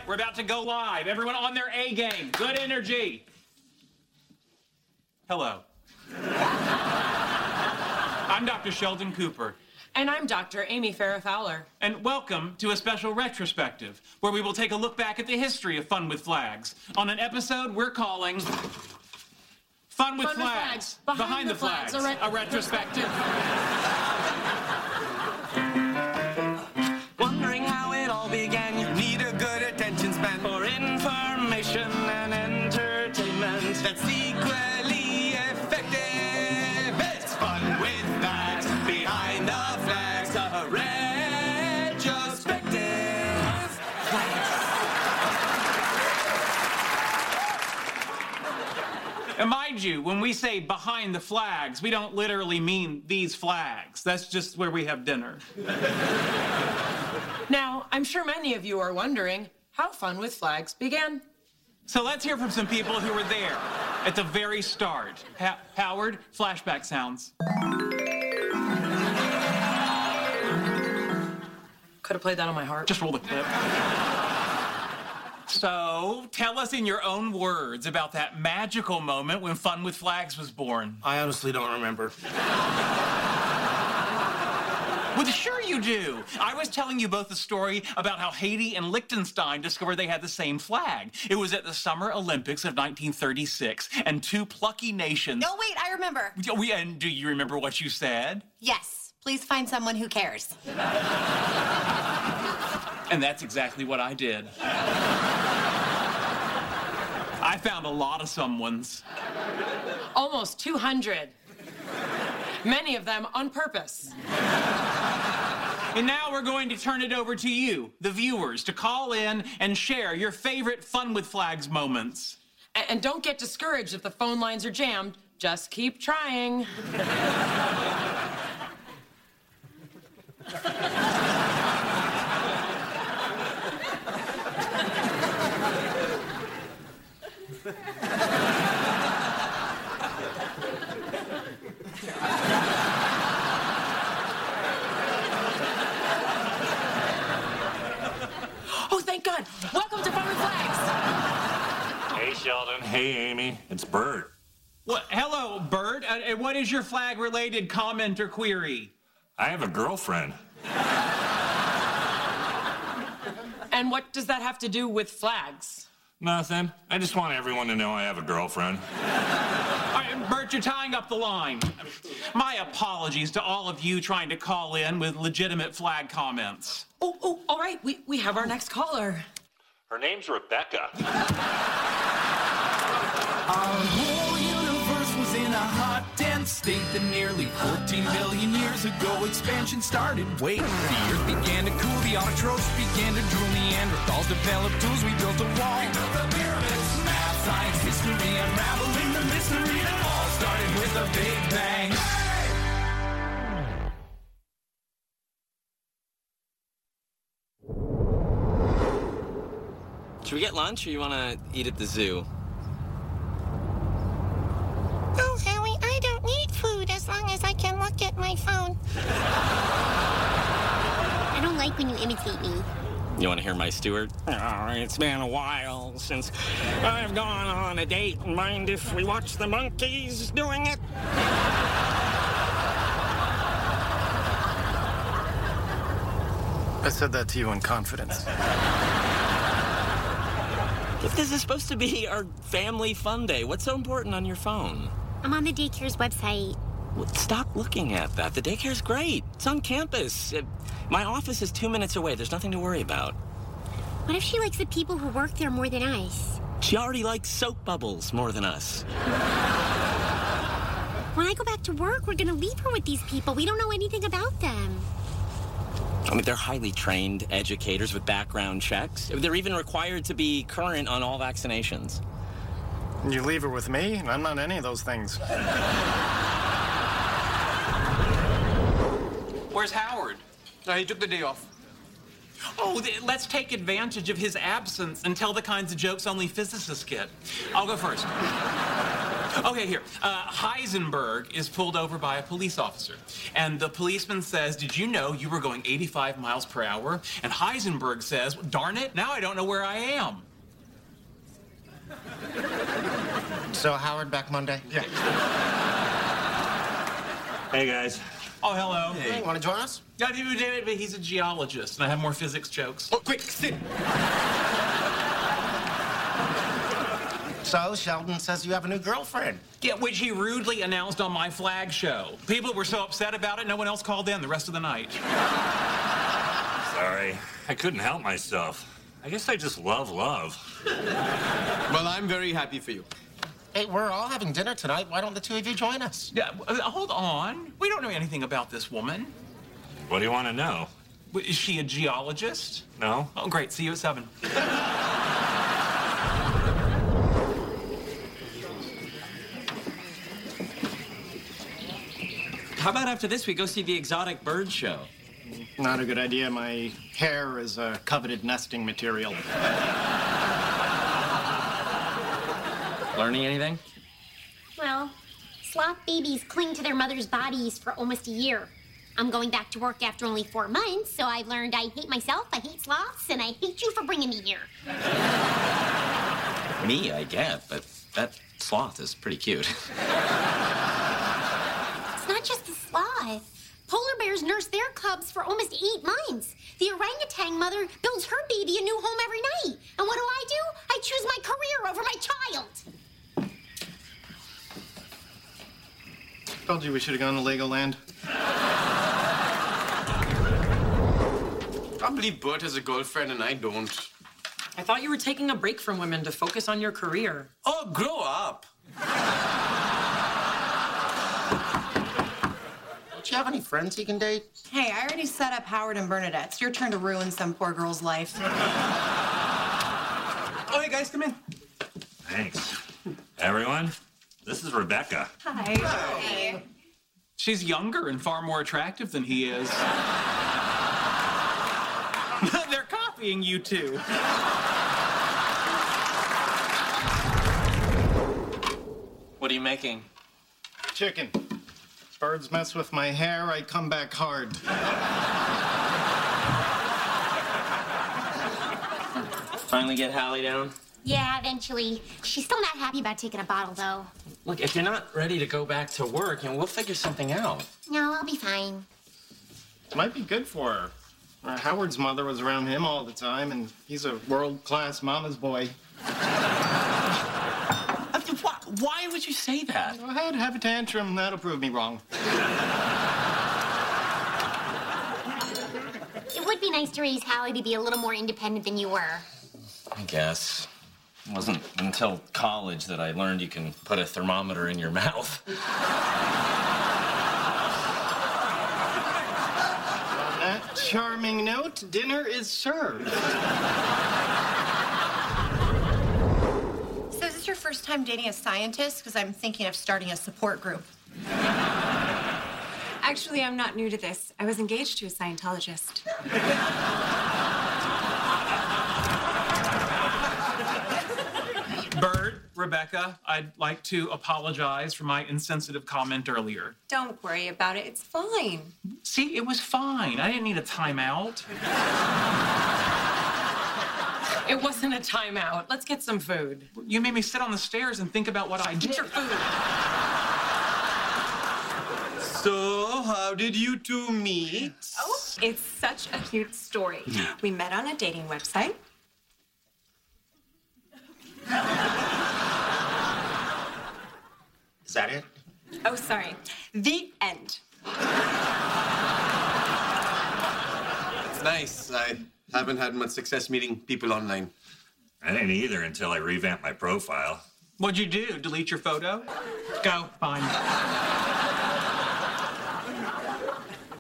we're about to go live. Everyone on their A game. Good energy. Hello. I'm Dr. Sheldon Cooper. And I'm Dr. Amy Farrah Fowler. And welcome to a special retrospective, where we will take a look back at the history of Fun with Flags on an episode we're calling Fun with Flags. Behind the Flags. A retrospective. Wondering how it all began. You need a good attention span for information and entertainment that's equally effective. It's Fun with Flags. Behind the Flags. A retrospective. And mind you, when we say behind the flags, we don't literally mean these flags. That's just where we have dinner. Now, I'm sure many of you are wondering how Fun with Flags began. So let's hear from some people who were there at the very start. Howard, flashback sounds. Could have played that on my harp. Just roll the clip. So, tell us in your own words about that magical moment when Fun with Flags was born. I honestly don't remember. Well, sure you do. I was telling you both the story about how Haiti and Liechtenstein discovered they had the same flag. It was at the Summer Olympics of 1936, and two plucky nations... No, wait, I remember. And do you remember what you said? Yes, please find someone who cares. And that's exactly what I did. I found a lot of someones. Almost 200. Many of them on purpose. And now we're going to turn it over to you, the viewers, to call in and share your favorite Fun with Flags moments. And don't get discouraged if the phone lines are jammed. Just keep trying. Oh, thank God. Welcome to Fun with Flags. Hey, Sheldon. Hey, Amy. It's Bert. Well, hello, Bert. What is your flag-related comment or query? I have a girlfriend. And what does that have to do with flags? Nothing. I just want everyone to know I have a girlfriend. All right, Bert, you're tying up the line. My apologies to all of you trying to call in with legitimate flag comments. Oh, all right. We have our next caller. Her name's Rebecca. Our whole universe was in a hot, dense state that nearly 14 billion years ago expansion started. Wait, the earth began to cool, the autotrophs began to drool, Neanderthals developed tools, we built a wall. We built the pyramids, math, science, history, unraveling the mystery that all started with a big bang. Should we get lunch or you want to eat at the zoo? Oh, Howie, I don't need food as long as I can look at my phone. I don't like when you imitate me. You want to hear my steward? Oh, it's been a while since I've gone on a date. Mind if we watch the monkeys doing it? I said that to you in confidence. This is supposed to be our family fun day. What's so important on your phone? I'm on the daycare's website. Well, stop looking at that. The daycare's great. It's on campus. My office is 2 minutes away. There's nothing to worry about. What if she likes the people who work there more than us? She already likes soap bubbles more than us. When I go back to work, we're going to leave her with these people. We don't know anything about them. I mean, they're highly trained educators with background checks. They're even required to be current on all vaccinations. You leave her with me? I'm not any of those things. Where's Howard? He took the day off. Oh, let's take advantage of his absence and tell the kinds of jokes only physicists get. I'll go first. Okay, here. Heisenberg is pulled over by a police officer. And the policeman says, did you know you were going 85 miles per hour? And Heisenberg says, darn it, now I don't know where I am. So, Howard, back Monday? Yeah. Hey, guys. Oh, hello. Hey, want to join us? Yeah, David, but he's a geologist, and I have more physics jokes. Oh, quick, sit. So, Sheldon says you have a new girlfriend. Yeah, which he rudely announced on my flag show. People were so upset about it, no one else called in the rest of the night. Sorry. I couldn't help myself. I guess I just love love. Well, I'm very happy for you. Hey, we're all having dinner tonight. Why don't the two of you join us? Yeah, hold on. We don't know anything about this woman. What do you want to know? Is she a geologist? No. Oh, great. See you at 7. How about after this, we go see the exotic bird show? Not a good idea. My hair is a coveted nesting material. Learning anything? Well, sloth babies cling to their mother's bodies for almost a year. I'm going back to work after only 4 months, so I've learned I hate myself, I hate sloths, and I hate you for bringing me here. Me, I get, but that sloth is pretty cute. It's not just the sloth. Polar bears nurse their cubs for almost 8 months. The orangutan mother builds her baby a new home every night. And what do? I choose my career over my child. Told you we should have gone to Legoland. I believe Bert has a girlfriend and I don't. I thought you were taking a break from women to focus on your career. Oh, grow up. Do you have any friends he can date? Hey, I already set up Howard and Bernadette. It's your turn to ruin some poor girl's life. Oh, hey, guys, come in. Thanks. Everyone, this is Rebecca. Hi. Hi. She's younger and far more attractive than he is. They're copying you two. What are you making? Chicken. Birds mess with my hair, I come back hard. Finally get Hallie down? Yeah, eventually. She's still not happy about taking a bottle, though. Look, if you're not ready to go back to work, we'll figure something out. No, I'll be fine. Might be good for her. Howard's mother was around him all the time, and he's a world-class mama's boy. Why would you say that? Go ahead, have a tantrum. That'll prove me wrong. It would be nice to raise Hallie to be a little more independent than you were. I guess. It wasn't until college that I learned you can put a thermometer in your mouth. On that charming note, dinner is served. So is this your first time dating a scientist? Because I'm thinking of starting a support group. Actually, I'm not new to this. I was engaged to a Scientologist. Bird, Rebecca, I'd like to apologize for my insensitive comment earlier. Don't worry about it. It's fine. See, it was fine. I didn't need a timeout. It wasn't a timeout. Let's get some food. You made me sit on the stairs and think about what I did. Get your food. So, how did you two meet? Oh, it's such a cute story. We met on a dating website. Is that it? Oh, sorry. The end. It's nice. I haven't had much success meeting people online. I didn't either until I revamped my profile. What'd you do? Delete your photo? Go. Fine.